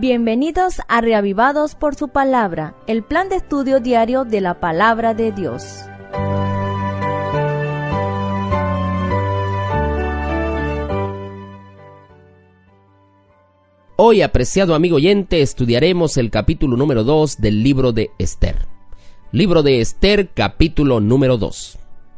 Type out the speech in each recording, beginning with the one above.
Bienvenidos a Reavivados por su Palabra, el plan de estudio diario de la Palabra de Dios. Hoy, apreciado amigo oyente, estudiaremos el capítulo número 2 del libro de Esther. Libro de Esther, capítulo número 2.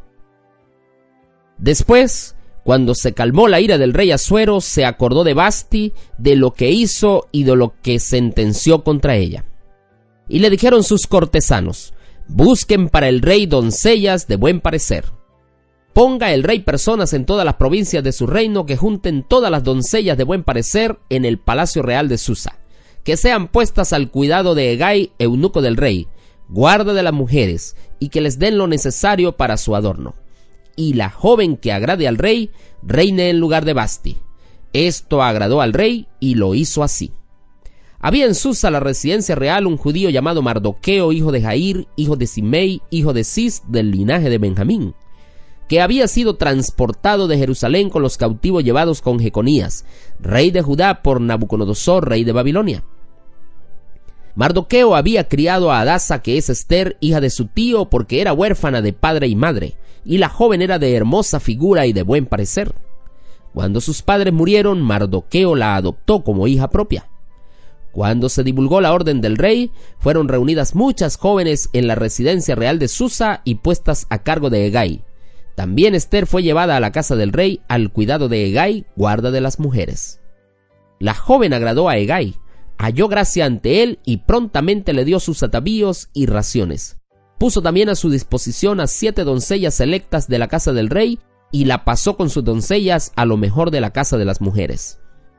Después, cuando se calmó la ira del rey Asuero, se acordó de Vasti, de lo que hizo y de lo que sentenció contra ella. Y le dijeron sus cortesanos: busquen para el rey doncellas de buen parecer. Ponga el rey personas en todas las provincias de su reino que junten todas las doncellas de buen parecer en el palacio real de Susa, que sean puestas al cuidado de Hegai, eunuco del rey, guarda de las mujeres, y que les den lo necesario para su adorno. Y la joven que agrade al rey, reine en lugar de Vasti. Esto agradó al rey y lo hizo así. Había en Susa, la residencia real, un judío llamado Mardoqueo, hijo de Jair, hijo de Simei, hijo de Cis, del linaje de Benjamín, que había sido transportado de Jerusalén con los cautivos llevados con Jeconías, rey de Judá, por Nabucodonosor, rey de Babilonia. Mardoqueo había criado a Hadasa, que es Esther, hija de su tío, porque era huérfana de padre y madre, y la joven era de hermosa figura y de buen parecer. Cuando sus padres murieron, Mardoqueo la adoptó como hija propia. Cuando se divulgó la orden del rey, fueron reunidas muchas jóvenes en la residencia real de Susa y puestas a cargo de Hegai. También Esther fue llevada a la casa del rey al cuidado de Hegai, guarda de las mujeres. La joven agradó a Hegai, halló gracia ante él y prontamente le dio sus atavíos y raciones. Puso también a su disposición a 7 doncellas selectas de la casa del rey y la pasó con sus doncellas a lo mejor de la casa de las mujeres.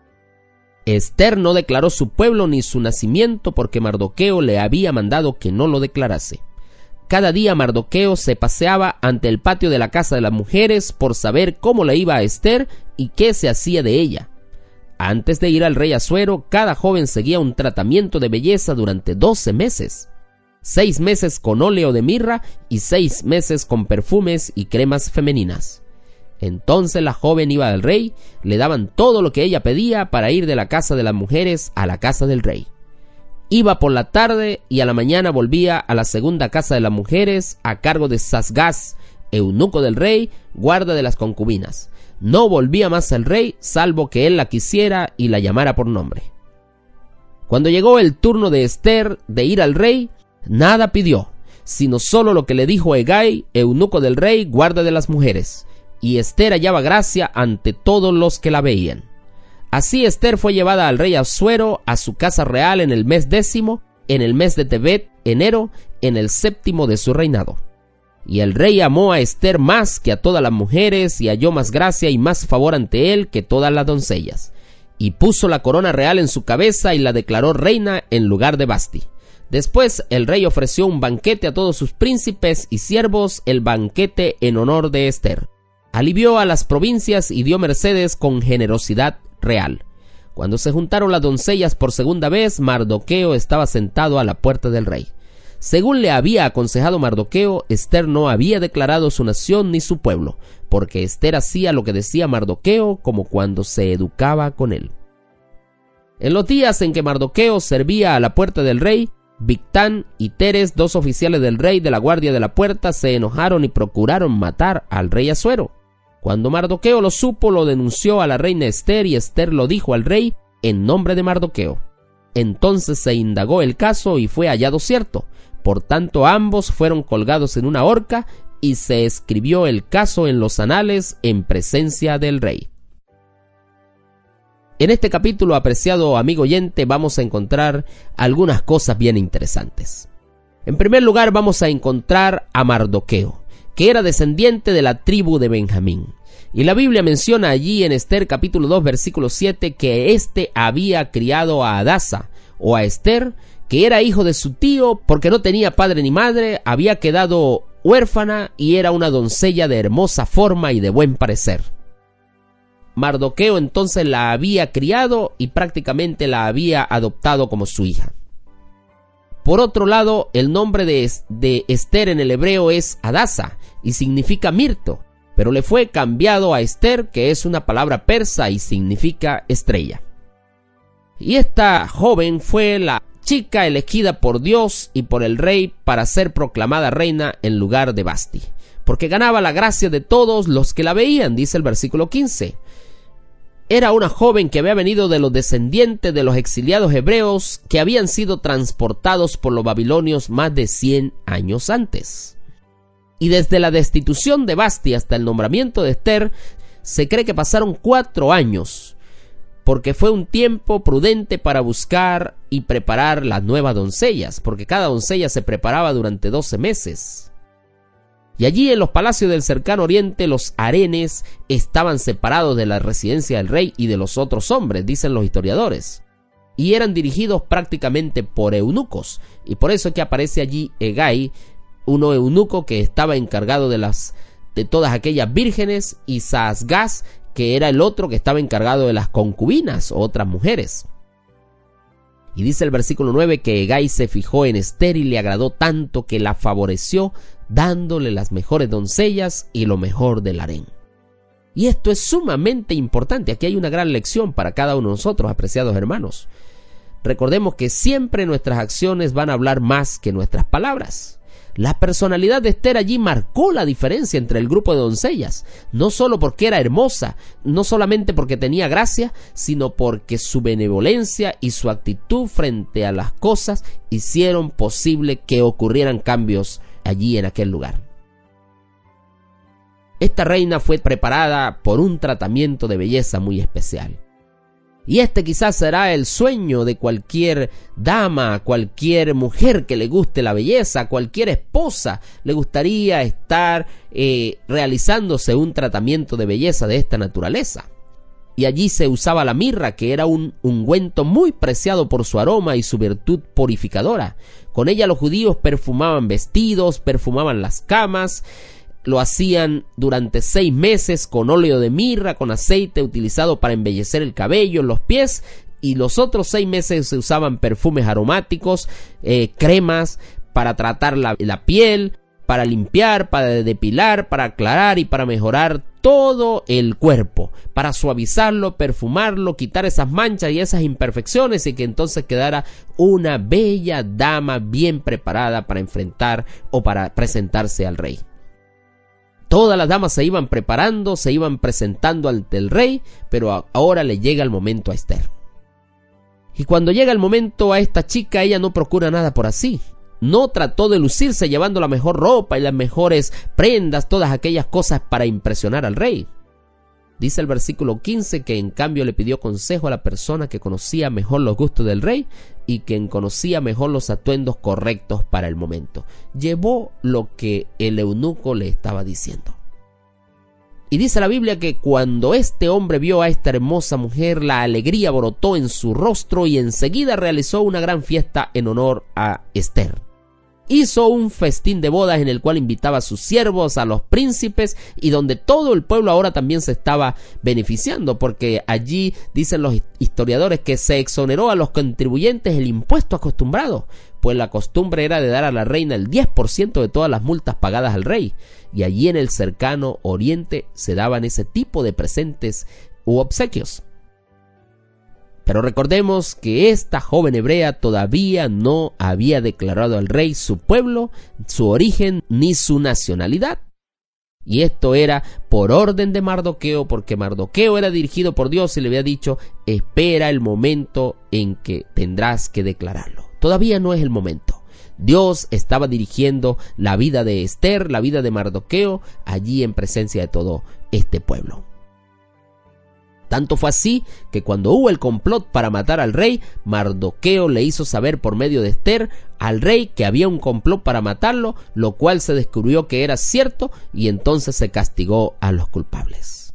Esther no declaró su pueblo ni su nacimiento porque Mardoqueo le había mandado que no lo declarase. Cada día Mardoqueo se paseaba ante el patio de la casa de las mujeres por saber cómo le iba a Esther y qué se hacía de ella. Antes de ir al rey Asuero, cada joven seguía un tratamiento de belleza durante 12 meses. 6 meses con óleo de mirra y 6 meses con perfumes y cremas femeninas. Entonces la joven iba al rey, le daban todo lo que ella pedía para ir de la casa de las mujeres a la casa del rey. Iba por la tarde y a la mañana volvía a la segunda casa de las mujeres a cargo de Sasgaz, eunuco del rey, guarda de las concubinas. No volvía más al rey, salvo que él la quisiera y la llamara por nombre. Cuando llegó el turno de Esther de ir al rey, nada pidió, sino solo lo que le dijo Hegai, eunuco del rey, guarda de las mujeres, y Esther hallaba gracia ante todos los que la veían. Así Esther fue llevada al rey Asuero a su casa real en el mes 10, en el mes de Tebet, enero, en el 7º de su reinado. Y el rey amó a Esther más que a todas las mujeres y halló más gracia y más favor ante él que todas las doncellas. Y puso la corona real en su cabeza y la declaró reina en lugar de Vasti. Después el rey ofreció un banquete a todos sus príncipes y siervos, el banquete en honor de Esther. Alivió a las provincias y dio mercedes con generosidad real. Cuando se juntaron las doncellas por segunda vez, Mardoqueo estaba sentado a la puerta del rey. Según le había aconsejado Mardoqueo, Esther no había declarado su nación ni su pueblo, porque Esther hacía lo que decía Mardoqueo, como cuando se educaba con él. En los días en que Mardoqueo servía a la puerta del rey, Bigtán y Teres, 2 oficiales del rey de la guardia de la puerta, se enojaron y procuraron matar al rey Asuero. Cuando Mardoqueo lo supo, lo denunció a la reina Esther y Esther lo dijo al rey en nombre de Mardoqueo. Entonces se indagó el caso y fue hallado cierto. Por tanto, ambos fueron colgados en una horca y se escribió el caso en los anales en presencia del rey. En este capítulo, apreciado amigo oyente, vamos a encontrar algunas cosas bien interesantes. En primer lugar, vamos a encontrar a Mardoqueo, que era descendiente de la tribu de Benjamín. Y la Biblia menciona allí en Esther capítulo 2 versículo 7 que éste había criado a Hadasa o a Esther, que era hijo de su tío porque no tenía padre ni madre, había quedado huérfana y era una doncella de hermosa forma y de buen parecer. Mardoqueo entonces la había criado y prácticamente la había adoptado como su hija. Por otro lado, el nombre de Esther en el hebreo es Hadasa y significa mirto, pero le fue cambiado a Esther, que es una palabra persa y significa estrella. Y esta joven fue la chica elegida por Dios y por el rey para ser proclamada reina en lugar de Vasti, porque ganaba la gracia de todos los que la veían, dice el versículo 15. Era una joven que había venido de los descendientes de los exiliados hebreos que habían sido transportados por los babilonios más de 100 años antes. Y desde la destitución de Vasti hasta el nombramiento de Ester, se cree que pasaron 4 años, porque fue un tiempo prudente para buscar y preparar las nuevas doncellas, porque cada doncella se preparaba durante 12 meses. Y allí en los palacios del cercano oriente los harenes estaban separados de la residencia del rey y de los otros hombres, dicen los historiadores, y eran dirigidos prácticamente por eunucos, y por eso es que aparece allí Hegai, un eunuco que estaba encargado de todas aquellas vírgenes, y Saasgaz, que era el otro que estaba encargado de las concubinas o otras mujeres. Y dice el versículo 9 que Hegai se fijó en Ester y le agradó tanto que la favoreció, dándole las mejores doncellas y lo mejor del harén. Y esto es sumamente importante. Aquí hay una gran lección para cada uno de nosotros, apreciados hermanos. Recordemos que siempre nuestras acciones van a hablar más que nuestras palabras. La personalidad de Ester allí marcó la diferencia entre el grupo de doncellas, no solo porque era hermosa, no solamente porque tenía gracia, sino porque su benevolencia y su actitud frente a las cosas hicieron posible que ocurrieran cambios allí en aquel lugar. Esta reina fue preparada por un tratamiento de belleza muy especial. Y este quizás será el sueño de cualquier dama, cualquier mujer que le guste la belleza, cualquier esposa le gustaría estar realizándose un tratamiento de belleza de esta naturaleza. Y allí se usaba la mirra, que era un ungüento muy preciado por su aroma y su virtud purificadora. Con ella los judíos perfumaban vestidos, perfumaban las camas. Lo hacían durante 6 meses con óleo de mirra, con aceite utilizado para embellecer el cabello, los pies, y los otros 6 meses se usaban perfumes aromáticos, cremas para tratar la piel, para limpiar, para depilar, para aclarar y para mejorar todo el cuerpo, para suavizarlo, perfumarlo, quitar esas manchas y esas imperfecciones, y que entonces quedara una bella dama bien preparada para enfrentar o para presentarse al rey. Todas las damas se iban preparando, se iban presentando ante el rey, pero ahora le llega el momento a Ester. Y cuando llega el momento a esta chica, ella no procura nada por así. No trató de lucirse llevando la mejor ropa y las mejores prendas, todas aquellas cosas para impresionar al rey. Dice el versículo 15 que en cambio le pidió consejo a la persona que conocía mejor los gustos del rey y quien conocía mejor los atuendos correctos para el momento. Llevó lo que el eunuco le estaba diciendo. Y dice la Biblia que cuando este hombre vio a esta hermosa mujer, la alegría brotó en su rostro y enseguida realizó una gran fiesta en honor a Ester. Hizo un festín de bodas en el cual invitaba a sus siervos, a los príncipes, y donde todo el pueblo ahora también se estaba beneficiando, porque allí dicen los historiadores que se exoneró a los contribuyentes el impuesto acostumbrado, pues la costumbre era de dar a la reina el 10% de todas las multas pagadas al rey, y allí en el cercano oriente se daban ese tipo de presentes u obsequios. Pero recordemos que esta joven hebrea todavía no había declarado al rey su pueblo, su origen ni su nacionalidad. Y esto era por orden de Mardoqueo, porque Mardoqueo era dirigido por Dios y le había dicho: espera el momento en que tendrás que declararlo. Todavía no es el momento. Dios estaba dirigiendo la vida de Ester, la vida de Mardoqueo, allí en presencia de todo este pueblo. Tanto fue así que cuando hubo el complot para matar al rey, Mardoqueo le hizo saber por medio de Ester al rey que había un complot para matarlo, lo cual se descubrió que era cierto y entonces se castigó a los culpables.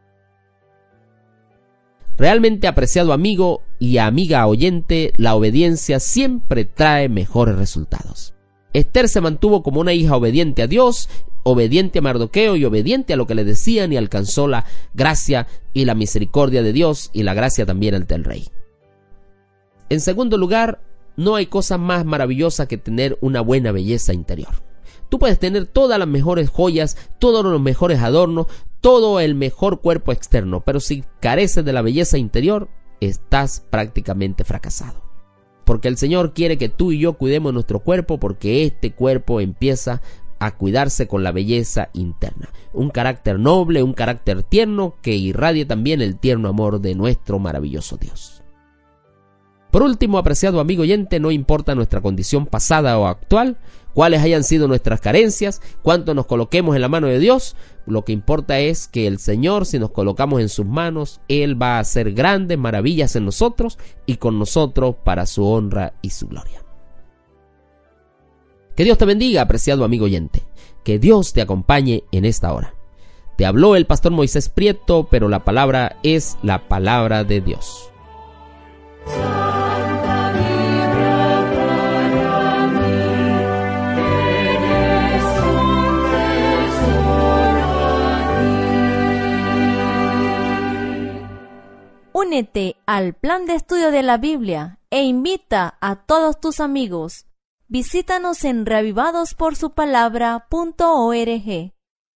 Realmente, apreciado amigo y amiga oyente, la obediencia siempre trae mejores resultados. Ester se mantuvo como una hija obediente a Dios, obediente a Mardoqueo y obediente a lo que le decían, y alcanzó la gracia y la misericordia de Dios y la gracia también ante el rey. En segundo lugar, no hay cosa más maravillosa que tener una buena belleza interior. Tú puedes tener todas las mejores joyas, todos los mejores adornos, todo el mejor cuerpo externo, pero si careces de la belleza interior, estás prácticamente fracasado. Porque el Señor quiere que tú y yo cuidemos nuestro cuerpo, porque este cuerpo empieza a cuidarse con la belleza interna. Un carácter noble, un carácter tierno que irradie también el tierno amor de nuestro maravilloso Dios. Por último, apreciado amigo oyente, no importa nuestra condición pasada o actual, cuáles hayan sido nuestras carencias, cuánto nos coloquemos en la mano de Dios, lo que importa es que el Señor, si nos colocamos en sus manos, Él va a hacer grandes maravillas en nosotros y con nosotros para su honra y su gloria. Que Dios te bendiga, apreciado amigo oyente. Que Dios te acompañe en esta hora. Te habló el pastor Moisés Prieto, pero la palabra es la palabra de Dios. Únete al plan de estudio de la Biblia e invita a todos tus amigos. Visítanos en reavivadosporsupalabra.org.